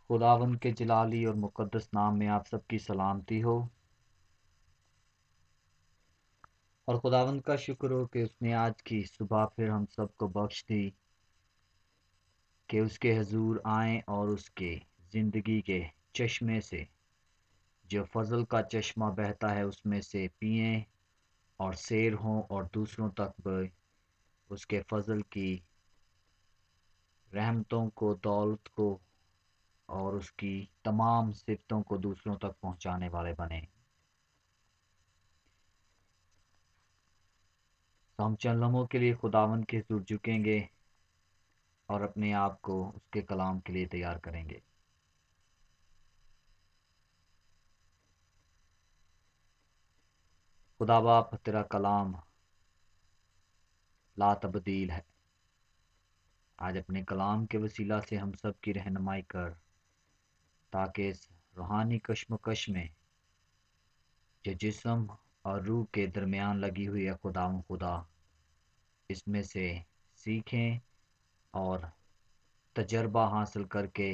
खुदावंद के जलाली और मुकद्दस नाम में आप सबकी सलामती हो। और खुदावंद का शुक्र हो कि उसने आज की सुबह फिर हम सबको बख्श दी कि उसके हजूर आएं और उसके ज़िंदगी के चश्मे से, जो फजल का चश्मा बहता है, उसमें से पिएं और सैर हों और दूसरों तक भी उसके फजल की रहमतों को, दौलत को और उसकी तमाम सिफ़तों को दूसरों तक पहुंचाने वाले बने। तो हम चंद लम्हों के लिए खुदावंद के हुजूर झुकेंगे और अपने आप को उसके कलाम के लिए तैयार करेंगे। खुदा बाप, तेरा कलाम ला तब्दील है। आज अपने कलाम के वसीला से हम सब की रहनुमाई कर, ताकि इस रूहानी कश्मकश में जो जिस्म और रूह के दरमियान लगी हुई है खुदा, इसमें से सीखें और तजर्बा हासिल करके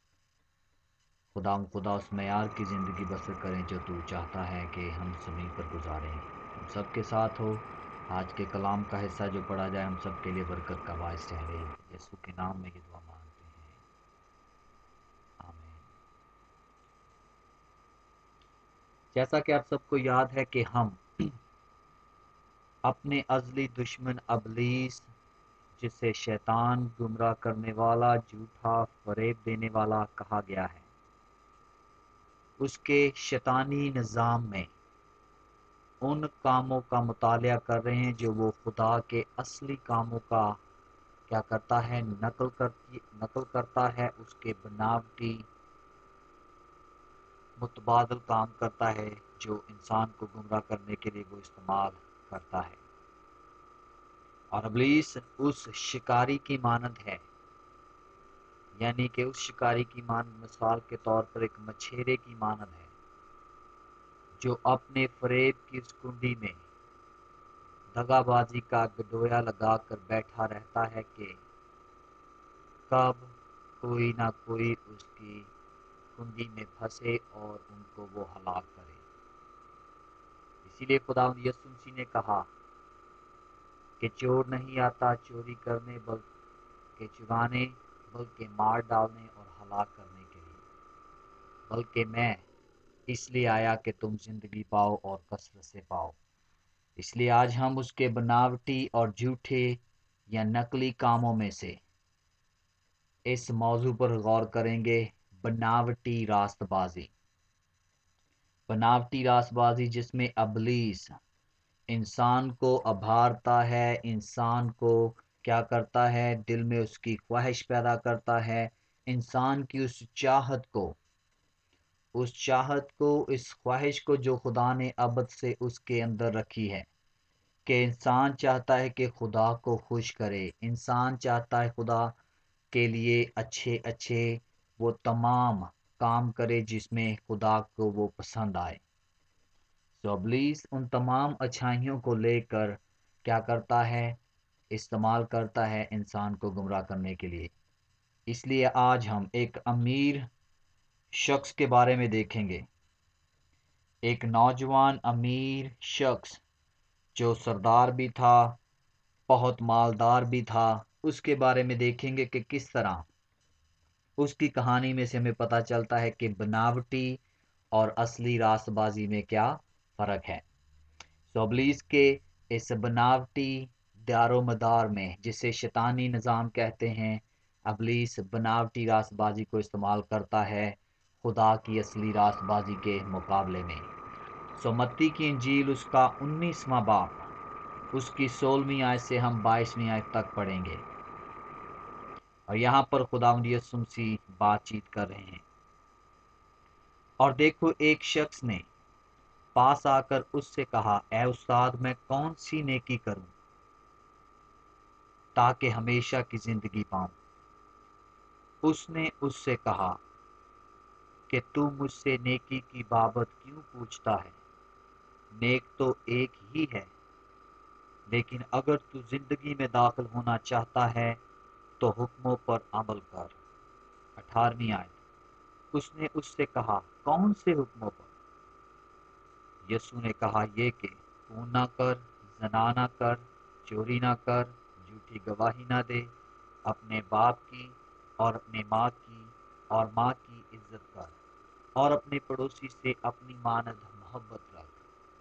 खुदा उस मयार की ज़िंदगी बसर करें जो तू चाहता है कि हम ज़मीन पर गुजारें। हम सब के साथ हो। आज के कलाम का हिस्सा जो पढ़ा जाए हम सब के लिए बरकत का बायस ठहरे। यीशु के नाम में ये दुआ मांगते हैं, आमीन। जैसा कि आप सबको याद है कि हम अपने अज़ली दुश्मन अबलीस, जिसे शैतान, गुमराह करने वाला, झूठा, फरेब देने वाला कहा गया है, उसके शैतानी निज़ाम में उन कामों का मुतालिया कर रहे हैं जो वो खुदा के असली कामों का क्या करता है, नकल करता है, उसके बनावटी मुतबादल काम करता है जो इंसान को गुमराह करने के लिए वो इस्तेमाल करता है। और इब्लीस उस शिकारी की मानद है, यानी कि उस शिकारी की मानद मिसाल के तौर पर एक मछेरे की मानद है जो अपने फरेब की उस कुंडी में दगाबाजी का गडोया लगाकर बैठा रहता है कि कब कोई ना कोई उसकी कुंडी में फंसे और उनको वो हलाक करे। इसीलिए खुदावंद यीशु मसीह ने कहा कि चोर नहीं आता चोरी करने बल्कि चुराने, बल्कि मार डालने और हलाक करने के लिए, बल्कि मैं इसलिए आया कि तुम जिंदगी पाओ और कसरत से पाओ। इसलिए आज हम उसके बनावटी और झूठे या नकली कामों में से इस मौजू पर गौर करेंगे, बनावटी रास्तबाजी। बनावटी रास्तबाजी जिसमें इब्लीस इंसान को अभारता है, इंसान को क्या करता है, दिल में उसकी ख्वाहिश पैदा करता है, इंसान की इस ख्वाहिश को जो खुदा ने अबद से उसके अंदर रखी है, कि इंसान चाहता है कि खुदा को खुश करे, इंसान चाहता है खुदा के लिए अच्छे अच्छे वो तमाम काम करे जिसमें खुदा को वो पसंद आए। तो इब्लीस उन तमाम अच्छाइयों को लेकर क्या करता है, इस्तेमाल करता है इंसान को गुमराह करने के लिए। इसलिए आज हम एक अमीर शख्स के बारे में देखेंगे, एक नौजवान अमीर शख्स जो सरदार भी था, बहुत मालदार भी था। उसके बारे में देखेंगे कि किस तरह उसकी कहानी में से हमें पता चलता है कि बनावटी और असली रास्तबाजी में क्या फ़र्क है। सो इब्लीस के इस बनावटी दारोमदार में, जिसे शैतानी निज़ाम कहते हैं, इब्लीस बनावटी रास्तबाजी को इस्तेमाल करता है खुदा की असली रास्तबाजी के मुकाबले में। सो मत्ती की इंजील उसका 19वां बाब, उसकी 16वीं आयत से हम 22वीं आयत तक पढ़ेंगे। और यहाँ पर खुदावंद यीशु मसीह बातचीत कर रहे हैं। और देखो, एक शख्स ने पास आकर उससे कहा, ए उस्ताद, मैं कौन सी नेकी करूं ताकि हमेशा की जिंदगी पाऊं। उसने उससे कहा कि तू मुझसे नेकी की बाबत क्यों पूछता है, नेक तो एक ही है, लेकिन अगर तू जिंदगी में दाखिल होना चाहता है तो हुक्मों पर अमल कर। 18वीं आयत, اس نے اس سے کہا، کون سے حکموں پر؟ یسوع نے کہا، یہ کہ خون نہ کر، زنا نہ کر، چوری نہ کر، جھوٹی گواہی نہ دے، اپنے باپ کی اور اپنے ماں کی اور ماں کی عزت کر، اور اپنے پڑوسی سے اپنی مانند محبت رکھ۔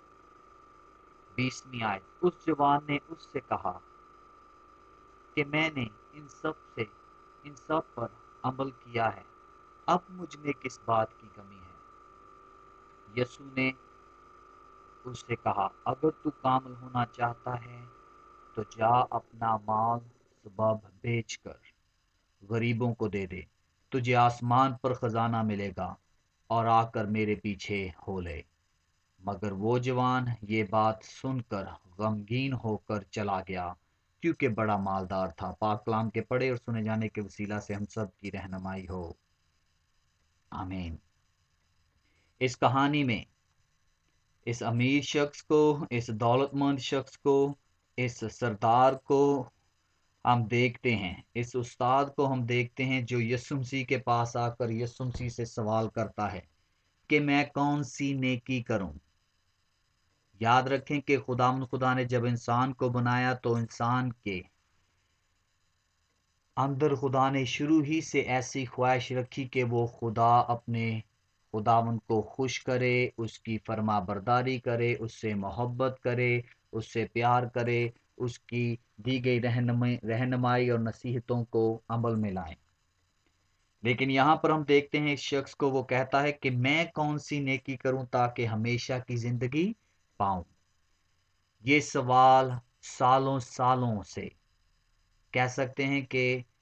20ویں آیت، اس جوان نے اس سے کہا کہ میں نے ان سب پر عمل کیا ہے، اب مجھ میں کس بات کی کمی ہے؟ یسوع نے اس سے کہا، اگر تو کامل ہونا چاہتا ہے تو جا اپنا مال سبب بیچ کر غریبوں کو دے دے، تجھے آسمان پر خزانہ ملے گا، اور آ کر میرے پیچھے ہو لے۔ مگر وہ جوان یہ بات سن کر غمگین ہو کر چلا گیا، کیونکہ بڑا مالدار تھا۔ پاک کلام کے پڑھے اور سنے جانے کے وسیلہ سے ہم سب کی رہنمائی ہو، آمین۔ اس کہانی میں اس امیر شخص کو، اس دولت مند شخص کو، اس سردار کو ہم دیکھتے ہیں، اس استاد کو ہم دیکھتے ہیں جو یسوع مسیح کے پاس آ کر یسوع مسیح سے سوال کرتا ہے کہ میں کون سی نیکی کروں۔ یاد رکھیں کہ خدا نے جب انسان کو بنایا تو انسان کے اندر خدا نے شروع ہی سے ایسی خواہش رکھی کہ وہ اپنے خداوند کو خوش کرے، اس کی فرما برداری کرے، اس سے محبت کرے، اس سے پیار کرے، اس کی دی گئی رہنمائی اور نصیحتوں کو عمل میں لائیں۔ لیکن یہاں پر ہم دیکھتے ہیں اس شخص کو، وہ کہتا ہے کہ میں کون سی نیکی کروں تاکہ ہمیشہ کی زندگی پاؤں۔ یہ سوال سالوں سے، کہہ سکتے ہیں کہ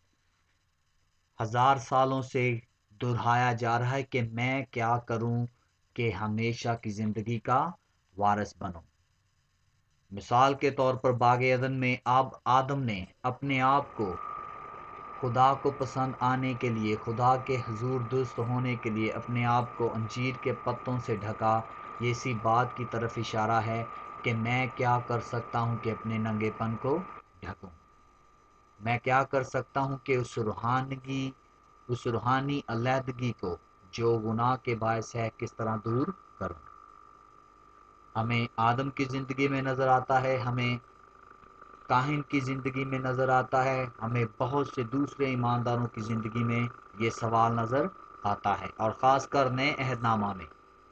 1000 سالوں سے دہرایا جا رہا ہے کہ میں کیا کروں کہ ہمیشہ کی زندگی کا وارث بنوں۔ مثال کے طور پر باغ عدن میں آدم نے اپنے آپ کو خدا کو پسند آنے کے لیے، خدا کے حضور درست ہونے کے لیے اپنے آپ کو انجیر کے پتوں سے ڈھکا۔ یہ اسی بات کی طرف اشارہ ہے کہ میں کیا کر سکتا ہوں کہ اپنے ننگے پن کو ڈھکوں۔ میں کیا کر سکتا ہوں کہ اس روحانی علیحدگی کو جو گناہ کے باعث ہے کس طرح دور کروں۔ ہمیں آدم کی زندگی میں نظر آتا ہے، ہمیں کاہن کی زندگی میں نظر آتا ہے، ہمیں بہت سے دوسرے ایمانداروں کی زندگی میں یہ سوال نظر آتا ہے، اور خاص کر نئے عہد نامہ میں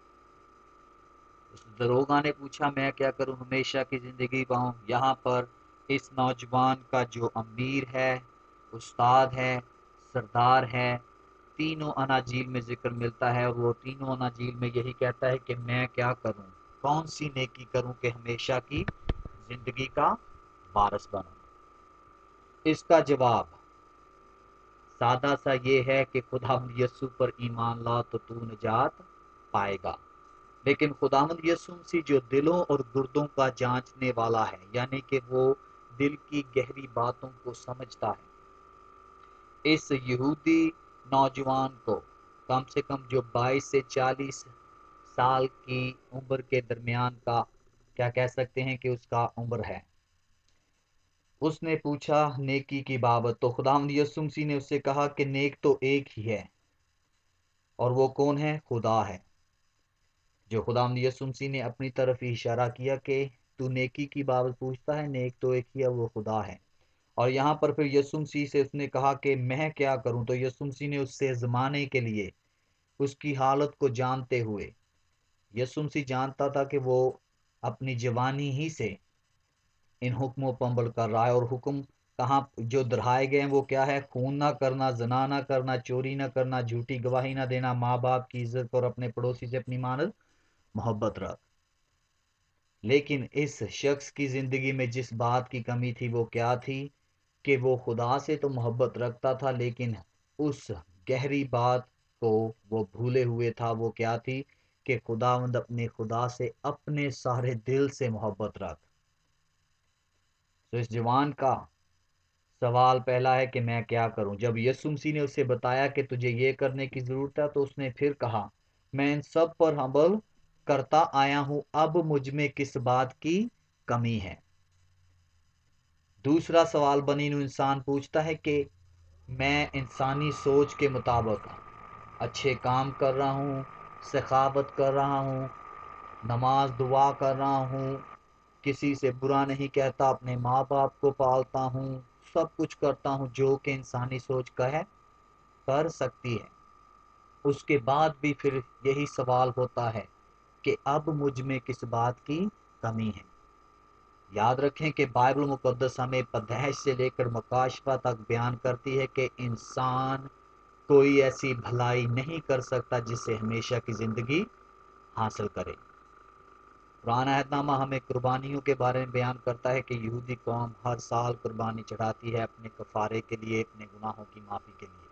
اس دروغہ نے پوچھا میں کیا کروں ہمیشہ کی زندگی پاؤں۔ یہاں پر اس نوجوان کا جو امیر ہے، استاد ہے، سردار ہے، تینوں اناجیل میں ذکر ملتا ہے، اور وہ تینوں اناجیل میں یہی کہتا ہے کہ میں کیا کروں، کون سی نیکی کروں کہ ہمیشہ کی زندگی کا وارث بنوں۔ اس کا جواب سادہ سا یہ ہے کہ خداوند یسوع پر ایمان لا تو تو نجات پائے گا۔ لیکن خداوند یسوع مسیح جو دلوں اور گردوں کا جانچنے والا ہے، یعنی کہ وہ دل کی گہری باتوں کو سمجھتا ہے، اس یہودی نوجوان کو کم سے کم جو 22 سے 40 سال کی عمر کے درمیان کا کیا کہہ سکتے ہیں کہ اس کا عمر ہے، اس نے پوچھا نیکی کی بابت، تو خداوند یسوع مسیح نے اس سے کہا کہ نیک تو ایک ہی ہے، اور وہ کون ہے؟ خدا ہے۔ جو خداوند یسوع مسیح نے اپنی طرف ہی اشارہ کیا کہ تو نیکی کی بابت پوچھتا ہے، نیک تو ایک ہی ہے، وہ خدا ہے۔ اور یہاں پر پھر یسوع مسیح سے اس نے کہا کہ میں کیا کروں، تو یسوع مسیح نے اس سے زمانے کے لیے اس کی حالت کو جانتے ہوئے، یسوع مسیح جانتا تھا کہ وہ اپنی جوانی ہی سے ان حکموں پر عمل کر رہا ہے، اور حکم کہاں جو دہرائے گئے ہیں وہ کیا ہے؟ خون نہ کرنا، زنا نہ کرنا، چوری نہ کرنا، جھوٹی گواہی نہ دینا، ماں باپ کی عزت اور اپنے پڑوسی سے اپنی مانند محبت رکھ۔ لیکن اس شخص کی زندگی میں جس بات کی کمی تھی وہ کیا تھی کہ وہ خدا سے تو محبت رکھتا تھا، لیکن اس گہری بات کو وہ بھولے ہوئے تھا۔ وہ کیا تھی کہ خداوند اپنے خدا سے اپنے سارے دل سے محبت رکھ۔ تو اس جوان کا سوال پہلا ہے کہ میں کیا کروں۔ جب یسوع مسیح نے اسے بتایا کہ تجھے یہ کرنے کی ضرورت ہے، تو اس نے پھر کہا میں ان سب پر عمل کرتا آیا ہوں، اب مجھ میں کس بات کی کمی ہے۔ دوسرا سوال بنی نوع انسان پوچھتا ہے کہ میں انسانی سوچ کے مطابق اچھے کام کر رہا ہوں، سخاوت کر رہا ہوں، نماز دعا کر رہا ہوں، کسی سے برا نہیں کہتا، اپنے ماں باپ کو پالتا ہوں، سب کچھ کرتا ہوں جو کہ انسانی سوچ کا ہے، کر سکتی ہے، اس کے بعد بھی پھر یہی سوال ہوتا ہے کہ اب مجھ میں کس بات کی کمی ہے۔ یاد رکھیں کہ بائبل مقدس ہمیں پیدائش سے لے کر مکاشفہ تک بیان کرتی ہے کہ انسان کوئی ایسی بھلائی نہیں کر سکتا جس سے ہمیشہ کی زندگی حاصل کرے۔ پرانا عہد نامہ ہمیں قربانیوں کے بارے میں بیان کرتا ہے کہ یہودی قوم ہر سال قربانی چڑھاتی ہے اپنے کفارے کے لیے، اپنے گناہوں کی معافی کے لیے۔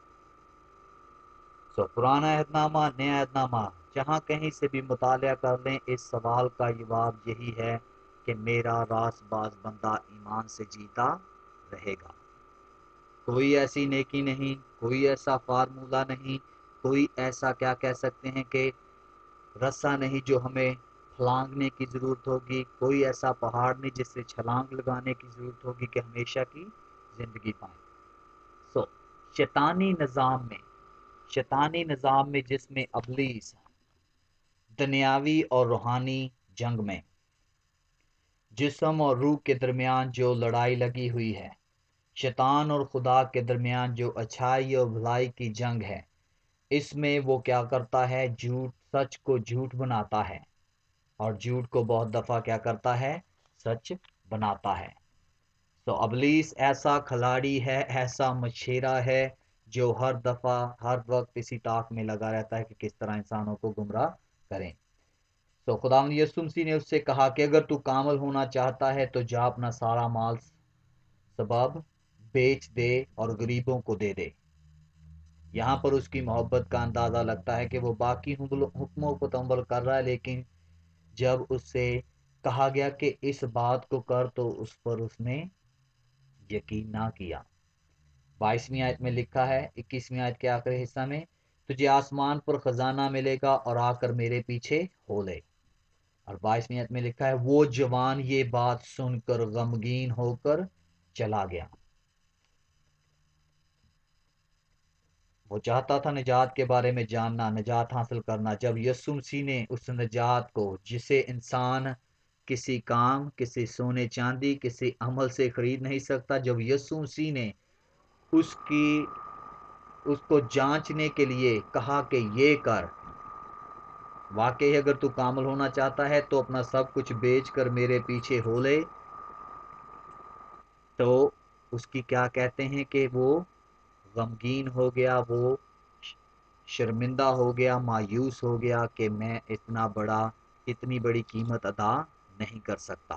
پرانا عہد نامہ، نیا عہد نامہ، جہاں کہیں سے بھی مطالعہ کر لیں، اس سوال کا جواب یہی ہے کہ میرا راست باز بندہ ایمان سے جیتا رہے گا۔ کوئی ایسی نیکی نہیں، کوئی ایسا فارمولہ نہیں، کوئی ایسا کیا کہہ سکتے ہیں کہ رسہ نہیں جو ہمیں پھلانگنے کی ضرورت ہوگی، کوئی ایسا پہاڑ نہیں جس سے چھلانگ لگانے کی ضرورت ہوگی کہ ہمیشہ کی زندگی پائیں۔ شیطانی نظام میں جس میں ابلیس دنیاوی اور روحانی جنگ میں جسم اور روح کے درمیان جو لڑائی لگی ہوئی ہے، شیطان اور خدا کے درمیان جو اچھائی اور بھلائی کی جنگ ہے، اس میں وہ کیا کرتا ہے؟ سچ کو جھوٹ بناتا ہے، اور جھوٹ کو بہت دفعہ کیا کرتا ہے؟ سچ بناتا ہے۔ ابلیس ایسا کھلاڑی ہے، ایسا مشیرہ ہے جو ہر دفعہ ہر وقت اسی طاق میں لگا رہتا ہے کہ کس طرح انسانوں کو گمراہ کریں۔ خداوند یسوع مسیح نے اس سے کہا کہ اگر تو کامل ہونا چاہتا ہے تو جا اپنا سارا مال سبب بیچ دے اور غریبوں کو دے دے۔ یہاں پر اس کی محبت کا اندازہ لگتا ہے کہ وہ باقی حکموں کو تو عمل کر رہا ہے، لیکن جب اس سے کہا گیا کہ اس بات کو کر تو اس پر اس نے یقین نہ کیا۔ 22ویں آیت میں لکھا ہے، 21ویں آیت کے آخری حصہ میں، تجھے آسمان پر خزانہ ملے گا اور آ کر میرے پیچھے ہو لے۔ اور 22ویں آیت میں لکھا ہے، وہ جوان یہ بات سن کر غمگین ہو کر چلا گیا۔ وہ چاہتا تھا نجات کے بارے میں جاننا، نجات حاصل کرنا۔ جب یسوع مسیح نے اس نجات کو، جسے انسان کسی کام، کسی سونے چاندی، کسی عمل سے خرید نہیں سکتا، جب یسوع مسیح نے اس کو جانچنے کے لیے کہا کہ یہ کر، واقعی اگر تو کامل ہونا چاہتا ہے تو اپنا سب کچھ بیچ کر میرے پیچھے ہو لے، تو اس کی کیا کہتے ہیں کہ وہ غمگین ہو گیا، وہ شرمندہ ہو گیا، مایوس ہو گیا کہ میں اتنی بڑی قیمت ادا نہیں کر سکتا،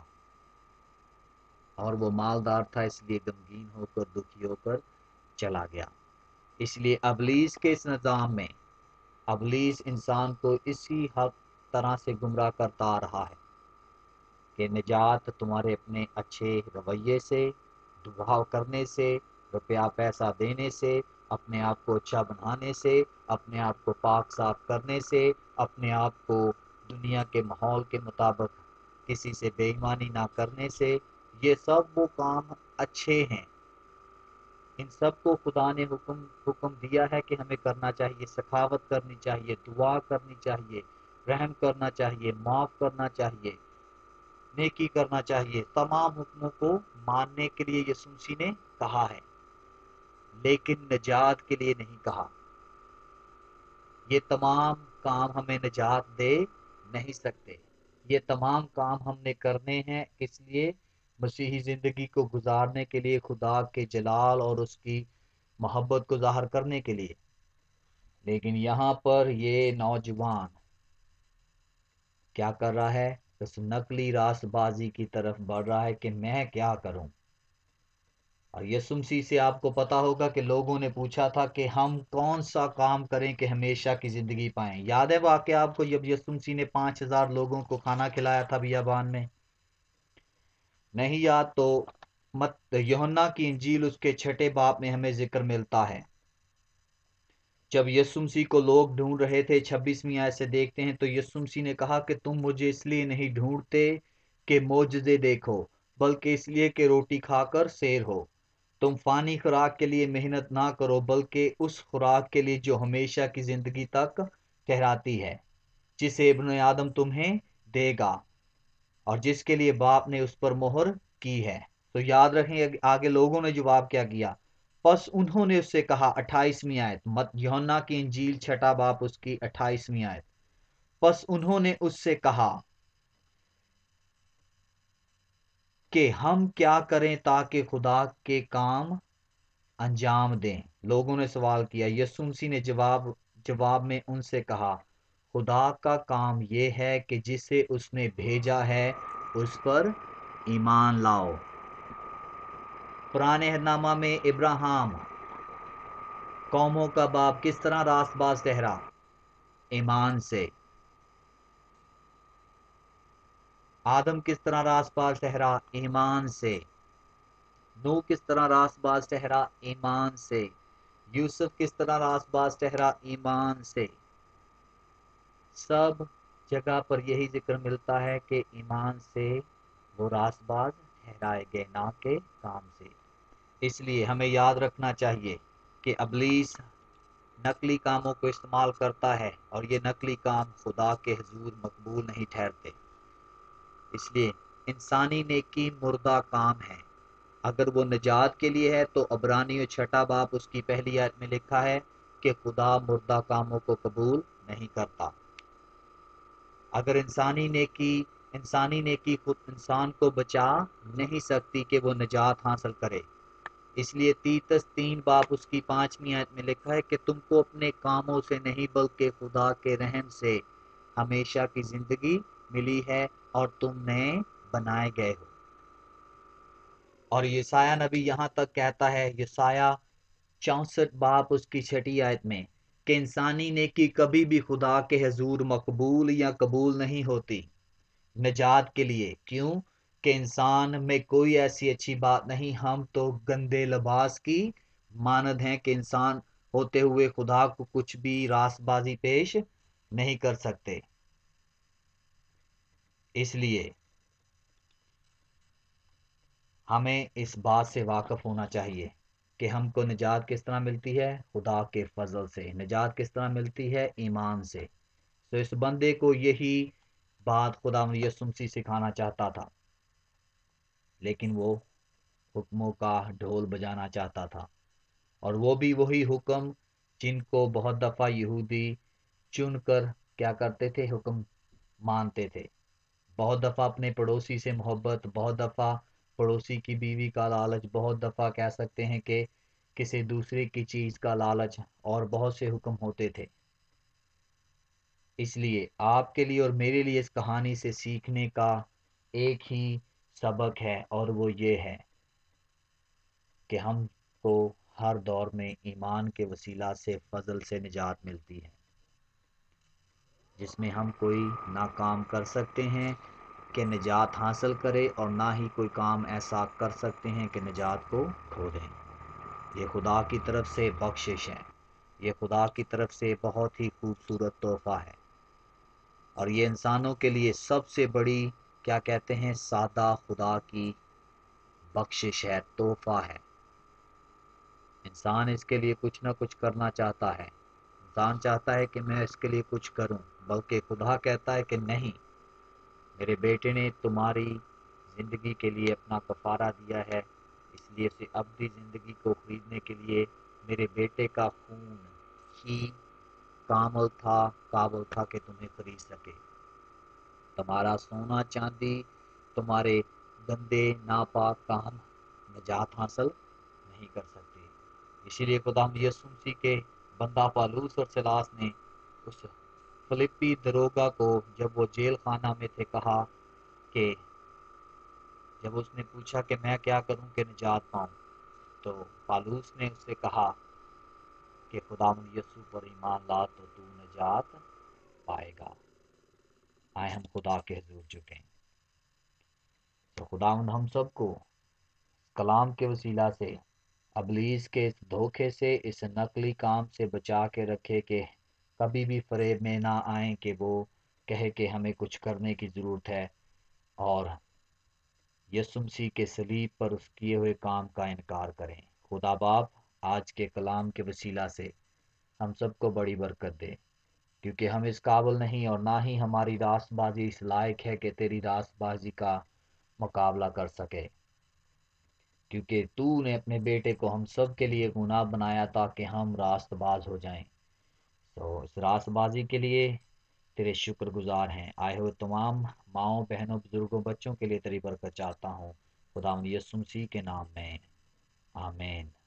اور وہ مالدار تھا، اس لیے غمگین ہو کر، دکھی ہو کر چلا گیا۔ اس لیے ابلیس کے اس نظام میں ابلیس انسان کو اسی طرح سے گمراہ کرتا آ رہا ہے کہ نجات تمہارے اپنے اچھے رویے سے، دعا کرنے سے، روپیہ پیسہ دینے سے، اپنے آپ کو اچھا بنانے سے، اپنے آپ کو پاک صاف کرنے سے، اپنے آپ کو دنیا کے ماحول کے مطابق کسی سے بے ایمانی نہ کرنے سے، یہ سب وہ کام اچھے ہیں، ان سب کو خدا نے حکم دیا ہے کہ ہمیں کرنا چاہیے، سخاوت کرنی چاہیے، دعا کرنی چاہیے، رحم کرنا چاہیے، معاف کرنا چاہیے، نیکی کرنا چاہیے۔ تمام حکموں کو ماننے کے لیے یسوع مسیح نے کہا ہے، لیکن نجات کے لیے نہیں کہا۔ یہ تمام کام ہمیں نجات دے نہیں سکتے، یہ تمام کام ہم نے کرنے ہیں اس لیے مسیحی زندگی کو گزارنے کے لیے، خدا کے جلال اور اس کی محبت کو ظاہر کرنے کے لیے۔ لیکن یہاں پر یہ نوجوان کیا کر رہا ہے؟ اس نقلی راست بازی کی طرف بڑھ رہا ہے کہ میں کیا کروں۔ اور یسوع مسیح سے آپ کو پتا ہوگا کہ لوگوں نے پوچھا تھا کہ ہم کون سا کام کریں کہ ہمیشہ کی زندگی پائیں۔ یاد ہے واقعہ آپ کو جب یسوع مسیح نے 5000 لوگوں کو کھانا کھلایا تھا بیابان میں؟ نہیں یاد تو یوحنا کی انجیل اس کے 6 باب میں ہمیں ذکر ملتا ہے۔ جب یسوع مسیح کو لوگ ڈھونڈ رہے تھے، 26ویں آیت سے دیکھتے ہیں تو یسوع مسیح نے کہا کہ تم مجھے اس لیے نہیں ڈھونڈتے کہ معجزے دیکھو، بلکہ اس لیے کہ روٹی کھا کر سیر ہو۔ तुम फानी खुराक के लिए मेहनत ना करो, बल्कि उस खुराक के लिए जो हमेशा की जिंदगी तक ठहराती है, जिसे इब्न आदम तुम्हें देगा और जिसके लिए बाप ने उस पर मोहर की है। तो याद रखें आगे लोगों ने जवाब क्या किया। बस उन्होंने उससे कहा, 28वीं आयत, मत यूहन्ना की इंजील छठा बाप उसकी 28वीं आयत। बस उन्होंने उससे कहा कि हम क्या करें ताकि खुदा के काम अंजाम दें। लोगों ने सवाल किया। यीशु मसीह ने जवाब में उनसे कहा, खुदा का काम यह है कि जिसे उसने भेजा है उस पर ईमान लाओ। पुराने अहदनामा में इब्राहिम कौमों का बाप किस तरह रास्तबाज ठहरा? ईमान से। आदम किस तरह रास्तबाज ठहरा? ईमान से। नूह किस तरह रास्तबाज ठहरा? ईमान से। यूसुफ किस तरह रास्तबाज ठहरा? ईमान से। सब जगह पर यही जिक्र मिलता है कि ईमान से वो रास्तबाज ठहराए गए, ना के काम से। इसलिए हमें याद रखना चाहिए कि इब्लीस नकली कामों को इस्तेमाल करता है और ये नकली काम खुदा के हुजूर मकबूल नहीं ठहरते। इसलिए इंसानी नेकी मुर्दा काम है। अगर वो निजात के लिए है तो अबरानियों छठा बाप उसकी पहली आयत में लिखा है कि खुदा मुर्दा कामों को कबूल नहीं करता। अगर इंसानी नेकी खुद इंसान को बचा नहीं सकती कि वो निजात हासिल करे। इसलिए तीतस 3 बाप उसकी 5वीं आयत में लिखा है कि तुमको अपने कामों से नहीं बल्कि खुदा के रहम से हमेशा की जिंदगी मिली है और तुमने बनाए गए हो। और यसाया नबी यहाँ तक कहता है, यसाया 64 बाप उसकी 6ठी आयत में, कि इंसानी नेकी कभी भी खुदा के हुजूर मकबूल या कबूल नहीं होती निजात के लिए। क्यों? कि इंसान में कोई ऐसी अच्छी बात नहीं। हम तो गंदे लिबास की मानद हैं कि इंसान होते हुए खुदा को कुछ भी रास्तबाजी पेश नहीं कर सकते। इसलिए हमें इस बात से वाकिफ होना चाहिए कि हमको निजात किस तरह मिलती है? खुदा के फजल से। निजात किस तरह मिलती है? ईमान से। तो इस बंदे को यही बात खुदा यीशु मसीह सिखाना चाहता था, लेकिन वो हुक्मों का ढोल बजाना चाहता था। और वो भी वही हुक्म जिनको बहुत दफ़ा यहूदी चुनकर क्या करते थे? हुक्म मानते थे। बहुत दफ़ा अपने पड़ोसी से मोहब्बत, बहुत दफ़ा पड़ोसी की बीवी का लालच, बहुत दफ़ा कह सकते हैं कि किसी दूसरे की चीज़ का लालच, और बहुत से हुक्म होते थे। इसलिए आपके लिए और मेरे लिए इस कहानी से सीखने का एक ही सबक है, और वो ये है कि हमको हर दौर में ईमान के वसीला से फजल से निजात मिलती है, जिसमें हम कोई ना काम कर सकते हैं कि निजात हासिल करे, और ना ही कोई काम ऐसा कर सकते हैं कि निजात को खो दें। ये खुदा की तरफ से बख्शिश है। ये खुदा की तरफ से बहुत ही खूबसूरत तोहफा है, और ये इंसानों के लिए सबसे बड़ी क्या कहते हैं, सादा खुदा की बख्शिश है, तोहफा है। इंसान इसके लिए कुछ ना कुछ करना चाहता है। इंसान चाहता है कि मैं इसके लिए कुछ करूं, बल्कि खुदा कहता है कि नहीं, मेरे बेटे ने तुम्हारी ज़िंदगी के लिए अपना कफ़ारा दिया है, इसलिए उसे अबदी ज़िंदगी को खरीदने के लिए मेरे बेटे का खून ही काबल था कि तुम्हें खरीद सके। तुम्हारा सोना चांदी, तुम्हारे गंदे नापाक काम निजात हासिल नहीं कर सकते। इसीलिए खुदाम यीशु मसीह के बंदा पालूस और सिलास ने उस फिलिप्पी दरोगा को, जब वो जेल खाना में थे, कहा कि जब उसने पूछा कि मैं क्या करूं कि निजात पाऊं, तो पालूस ने उससे कहा कि खुदावंद यीशु पर ईमान ला तो तू निजात पाएगा। आए हम खुदा के हुजूर झुकें। तो खुदावंद हम सबको कलाम के वसीला से अबलीस के इस धोखे से, इस नकली काम से बचा के रखे कि कभी भी फरेब में ना आए कि वो कहे कि हमें कुछ करने की ज़रूरत है, और यीशु मसीह के सलीब पर उस किए हुए काम का इनकार करें। خدا باپ آج کے کلام کے وسیلہ سے ہم سب کو بڑی برکت دے، کیونکہ ہم اس قابل نہیں اور نہ ہی ہماری راست بازی اس لائق ہے کہ تیری راست بازی کا مقابلہ کر سکے، کیونکہ تو نے اپنے بیٹے کو ہم سب کے لیے گناہ بنایا تاکہ ہم راست باز ہو جائیں۔ تو اس راست بازی کے لیے تیرے شکر گزار ہیں۔ آئے ہوئے تمام ماؤں، بہنوں، بزرگوں، بچوں کے لیے تیری برکت چاہتا ہوں، خدا یسوع مسیح کے نام میں، آمین۔